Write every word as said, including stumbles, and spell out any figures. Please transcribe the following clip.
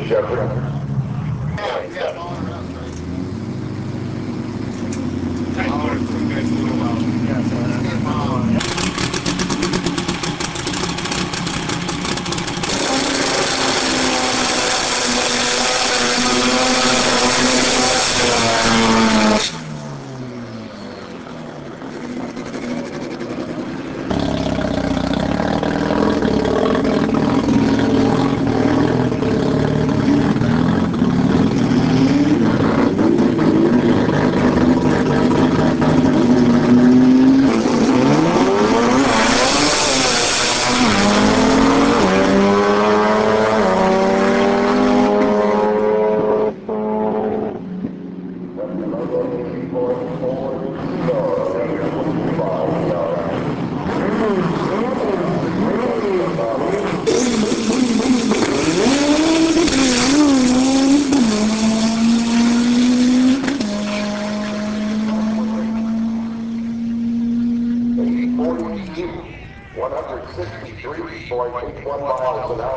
Shepard. Yeah, yeah, following around, right? Ten doors to you guys a little while. Yeah, so that's um, one hundred sixty-three point six one miles an hour.